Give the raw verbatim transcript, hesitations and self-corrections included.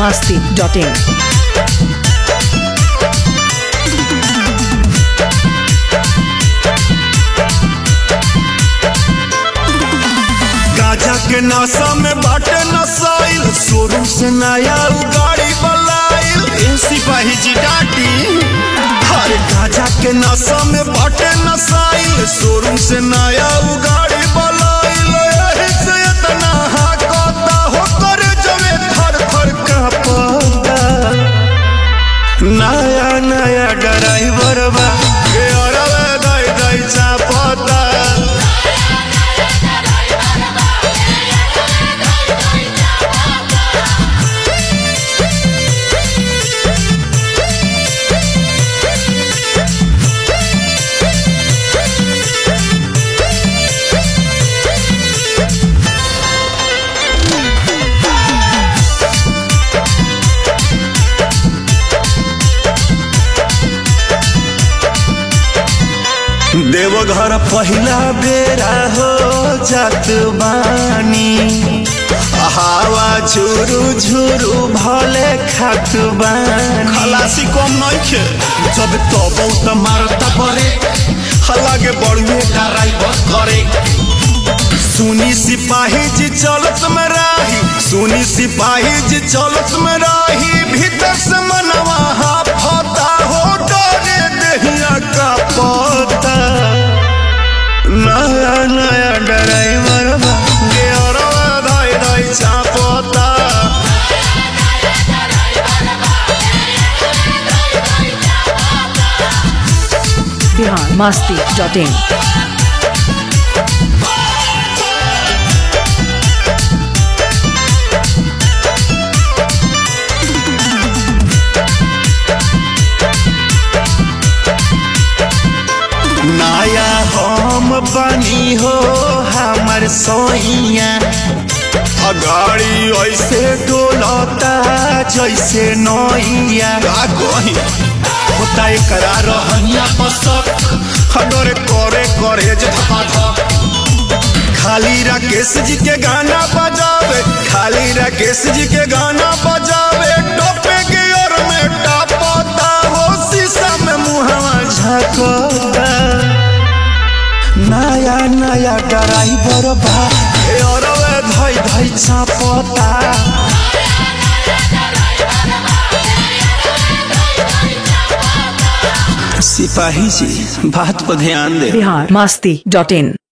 masti dot in. गाजा के नशा में बाटे नसाइल, शोरूम से नया गाड़ी बलाइल, सिपाही जी डाटी। अरे गाजा के नशा में बाटे नसाइल, शोरूम से नया गाड़ी बलाइल, यही से इतना हाकता हो कर जमे थर थर कांपता। नया नया ड्राइवर बा के अरवे दई दई चापता। देवघर पहिला बेरा हो जात बानी, हवा झुरु झुरु भले खात बानी। खलासी कम नइखे जब तो बहुत मारता परे, हलागे बढ़िए ड्राइवर करे। सुनी सिपाही जी चलत में राही, सुनी सिपाही जी चलत में राही, भीतर से मनवा हाफता हो डरे देहिया का पता। नया नया ड्राइवर बा के अरवा दई दई चापता। Bihar masti dot in. नया हम बनी हो हमर सोइया, गाड़ी ऐसे डोलता जैसे नैया। होता एकरा रहनिया पसक, हडोरे करे करे जे धपाधप। खाली राकेश जी के गाना बजावे, खाली राकेश जी के गाना बजावे, टोपे के ओर में टापता हो, शीशा में मुहवा झांकता। नया नया ड्राइवर बा के अरवे धई धई चापता। सिपाही जी बात पर ध्यान दे। Bihar masti dot in.